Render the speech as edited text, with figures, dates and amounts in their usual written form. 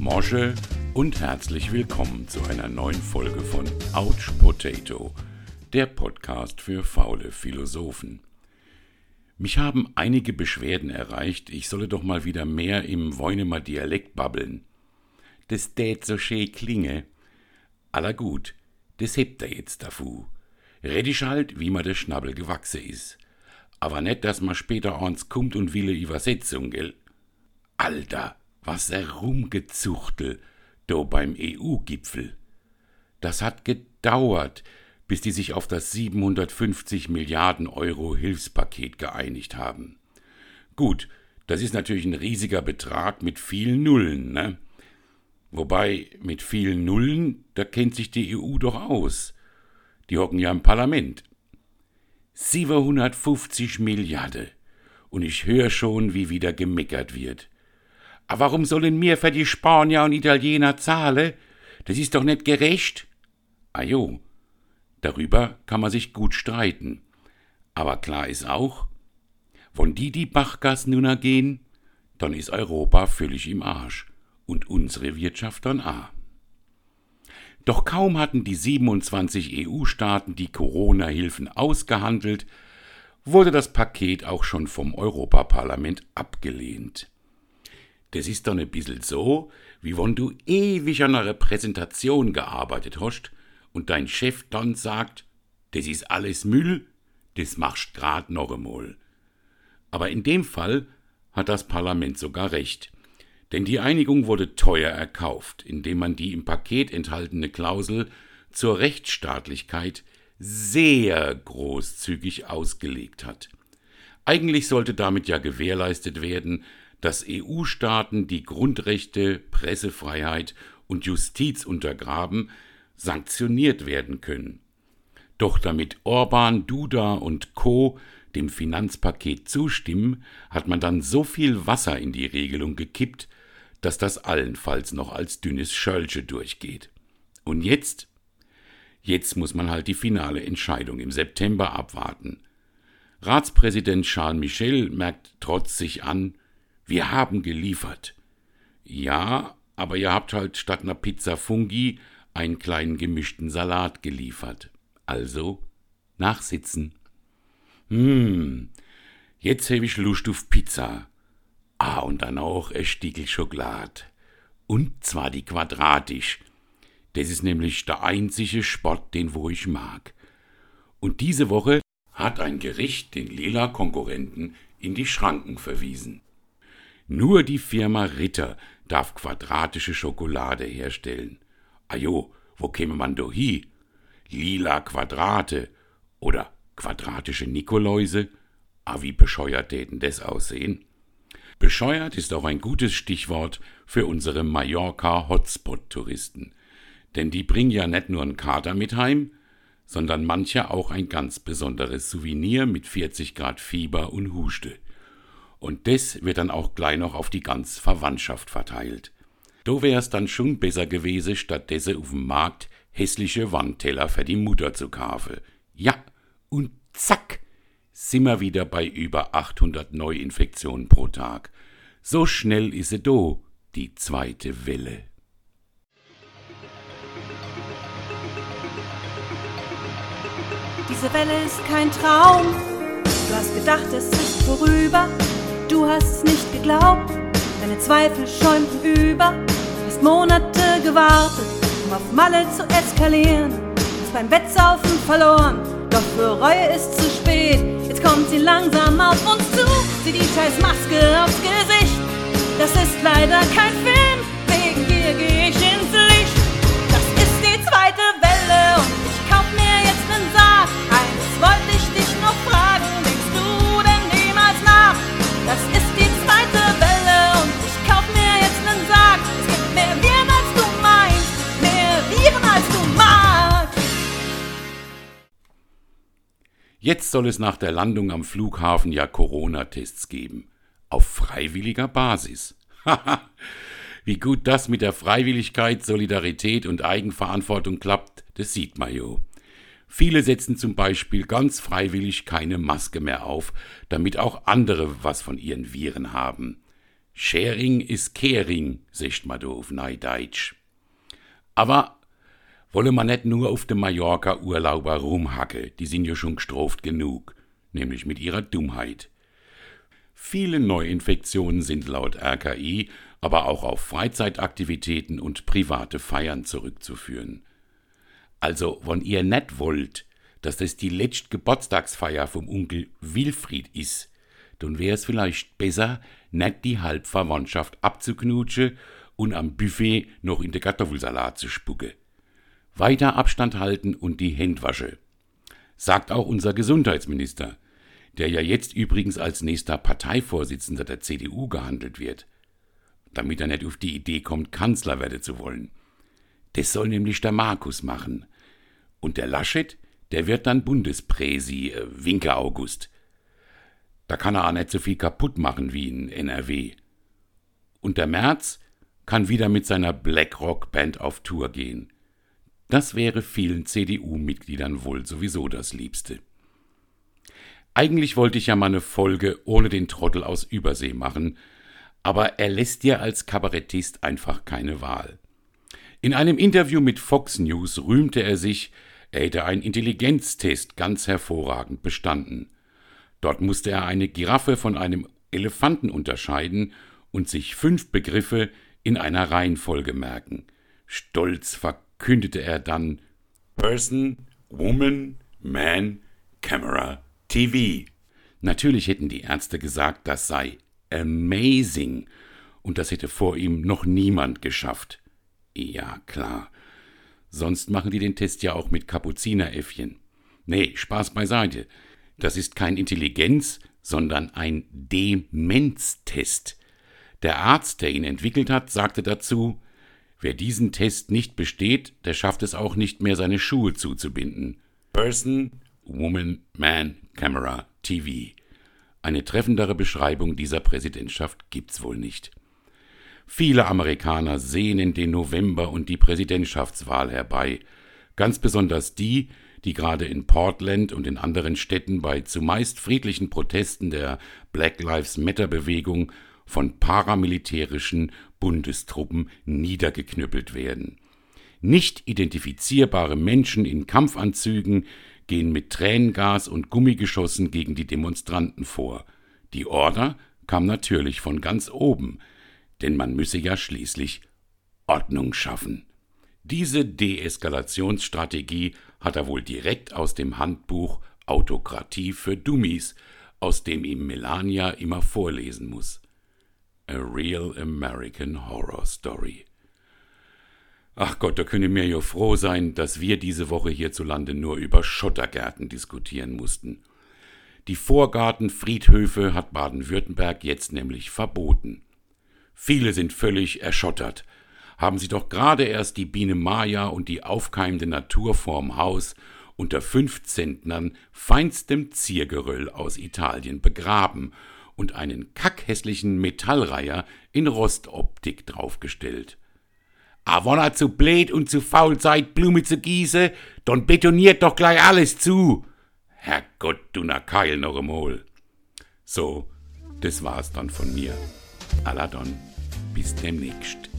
Mosche und herzlich willkommen zu einer neuen Folge von Ouch Potato, der Podcast für faule Philosophen. Mich haben einige Beschwerden erreicht, ich solle doch mal wieder mehr im Woinemer Dialekt babbeln. Das tät so schön klinge. Aller gut, das hebt er jetzt dafu. Red ich halt, wie mir der Schnabel gewachsen is. Aber net, dass ma später ans kummt und will Übersetzung, gell? Alter, was rumgezuchtel, do beim EU-Gipfel. Das hat gedauert, bis die sich auf das 750 Milliarden Euro Hilfspaket geeinigt haben. Gut, das ist natürlich ein riesiger Betrag mit vielen Nullen, ne? Wobei, mit vielen Nullen, da kennt sich die EU doch aus. Die hocken ja im Parlament. 750 Milliarden. Und ich höre schon, wie wieder gemeckert wird. Aber warum sollen mir für die Spanier und Italiener zahlen? Das ist doch nicht gerecht. Ah jo, darüber kann man sich gut streiten. Aber klar ist auch, wenn die Bachgas nunna gehen, dann ist Europa völlig im Arsch. Und unsere Wirtschaft dann auch. Doch kaum hatten die 27 EU-Staaten die Corona-Hilfen ausgehandelt, wurde das Paket auch schon vom Europaparlament abgelehnt. Das ist doch ein bisschen so, wie wenn du ewig an einer Präsentation gearbeitet hast und dein Chef dann sagt, das ist alles Müll, das machst grad noch einmal. Aber in dem Fall hat das Parlament sogar recht. Denn die Einigung wurde teuer erkauft, indem man die im Paket enthaltene Klausel zur Rechtsstaatlichkeit sehr großzügig ausgelegt hat. Eigentlich sollte damit ja gewährleistet werden, dass EU-Staaten, die Grundrechte, Pressefreiheit und Justiz untergraben, sanktioniert werden können. Doch damit Orban, Duda und Co. dem Finanzpaket zustimmen, hat man dann so viel Wasser in die Regelung gekippt, dass das allenfalls noch als dünnes Schölche durchgeht. Und jetzt? Jetzt muss man halt die finale Entscheidung im September abwarten. Ratspräsident Charles Michel merkt trotzig an, wir haben geliefert. Ja, aber ihr habt halt statt einer Pizza Fungi einen kleinen gemischten Salat geliefert. Also nachsitzen. Jetzt hab ich Lust auf Pizza. Und dann auch ein Stückel Schokolade. Und zwar die quadratisch. Das ist nämlich der einzige Sport, den wo ich mag. Und diese Woche hat ein Gericht den lila Konkurrenten in die Schranken verwiesen. Nur die Firma Ritter darf quadratische Schokolade herstellen. Jo, wo käme man doch hin? Lila Quadrate oder quadratische Nikoläuse? Wie bescheuert täten das aussehen? Bescheuert ist auch ein gutes Stichwort für unsere Mallorca-Hotspot-Touristen. Denn die bringen ja nicht nur einen Kater mit heim, sondern manche auch ein ganz besonderes Souvenir mit 40 Grad Fieber und Huste. Und das wird dann auch gleich noch auf die ganze Verwandtschaft verteilt. Da wär's dann schon besser gewesen, stattdessen auf dem Markt hässliche Wandteller für die Mutter zu kaufen. Ja, und zack, sind wir wieder bei über 800 Neuinfektionen pro Tag. So schnell ist sie da, die zweite Welle. Diese Welle ist kein Traum. Du hast gedacht, es ist vorüber. Du hast es nicht geglaubt. Deine Zweifel schäumten über. Du hast Monate gewartet, um auf Malle zu eskalieren. Hast beim Wettsaufen verloren. Doch für Reue ist zu spät. Jetzt kommt sie langsam auf uns zu. Sieh die scheiß Maske aufs Gesicht. Das ist leider kein Film. Wegen dir geh ich ins Licht. Das ist die zweite Welle und ich kauf mir jetzt nen Sarg. Eines wollte ich dich noch fragen. Denkst du denn niemals nach? Das ist die zweite Welle und ich kauf mir jetzt nen Sarg. Es gibt mehr Viren als du meinst. Mehr Viren als du magst. Jetzt soll es nach der Landung am Flughafen ja Corona-Tests geben. Auf freiwilliger Basis. Haha, wie gut das mit der Freiwilligkeit, Solidarität und Eigenverantwortung klappt, das sieht man jo. Viele setzen zum Beispiel ganz freiwillig keine Maske mehr auf, damit auch andere was von ihren Viren haben. Sharing is caring, sagt man da auf Neudeutsch. Aber wolle man nicht nur auf dem Mallorca-Urlauber rumhacke, die sind ja schon gestraft genug, nämlich mit ihrer Dummheit. Viele Neuinfektionen sind laut RKI aber auch auf Freizeitaktivitäten und private Feiern zurückzuführen. Also, wenn ihr nicht wollt, dass das die letzte Geburtstagsfeier vom Onkel Wilfried ist, dann wäre es vielleicht besser, nicht die Halbverwandtschaft abzuknutschen und am Buffet noch in den Kartoffelsalat zu spucken. Weiter Abstand halten und die Hände waschen. Sagt auch unser Gesundheitsminister, der ja jetzt übrigens als nächster Parteivorsitzender der CDU gehandelt wird, damit er nicht auf die Idee kommt, Kanzler werden zu wollen. Das soll nämlich der Markus machen. Und der Laschet, der wird dann Bundespräsi, Winke August. Da kann er auch nicht so viel kaputt machen wie in NRW. Und der Merz kann wieder mit seiner Blackrock-Band auf Tour gehen. Das wäre vielen CDU-Mitgliedern wohl sowieso das Liebste. Eigentlich wollte ich ja mal eine Folge ohne den Trottel aus Übersee machen, aber er lässt dir als Kabarettist einfach keine Wahl. In einem Interview mit Fox News rühmte er sich, er hätte einen Intelligenztest ganz hervorragend bestanden. Dort musste er eine Giraffe von einem Elefanten unterscheiden und sich 5 Begriffe in einer Reihenfolge merken. Stolz verkündete er dann Person, Woman, Man, Camera, TV. Natürlich hätten die Ärzte gesagt, das sei amazing und das hätte vor ihm noch niemand geschafft. Ja, klar. Sonst machen die den Test ja auch mit Kapuzineräffchen. Nee, Spaß beiseite. Das ist kein Intelligenz, sondern ein Demenztest. Der Arzt, der ihn entwickelt hat, sagte dazu, wer diesen Test nicht besteht, der schafft es auch nicht mehr, seine Schuhe zuzubinden. Person, Woman, Man, Camera, TV. Eine treffendere Beschreibung dieser Präsidentschaft gibt's wohl nicht. Viele Amerikaner sehnen den November und die Präsidentschaftswahl herbei, ganz besonders die, die gerade in Portland und in anderen Städten bei zumeist friedlichen Protesten der Black Lives Matter-Bewegung von paramilitärischen Bundestruppen niedergeknüppelt werden. Nicht identifizierbare Menschen in Kampfanzügen gehen mit Tränengas und Gummigeschossen gegen die Demonstranten vor. Die Order kam natürlich von ganz oben, denn man müsse ja schließlich Ordnung schaffen. Diese Deeskalationsstrategie hat er wohl direkt aus dem Handbuch Autokratie für Dummies, aus dem ihm Melania immer vorlesen muss. A real American Horror Story. Ach Gott, da könne mir ja froh sein, dass wir diese Woche hierzulande nur über Schottergärten diskutieren mussten. Die Vorgartenfriedhöfe hat Baden-Württemberg jetzt nämlich verboten. Viele sind völlig erschottert. Haben sie doch gerade erst die Biene Maya und die aufkeimende Natur vorm Haus unter 5 Zentnern feinstem Ziergeröll aus Italien begraben und einen kackhässlichen Metallreiher in Rostoptik draufgestellt. Wenn ihr zu blöd und zu faul seid, Blume zu gießen, dann betoniert doch gleich alles zu. Herrgott, du na Keil noch einmal. So, das war's dann von mir. Aladon, bis demnächst.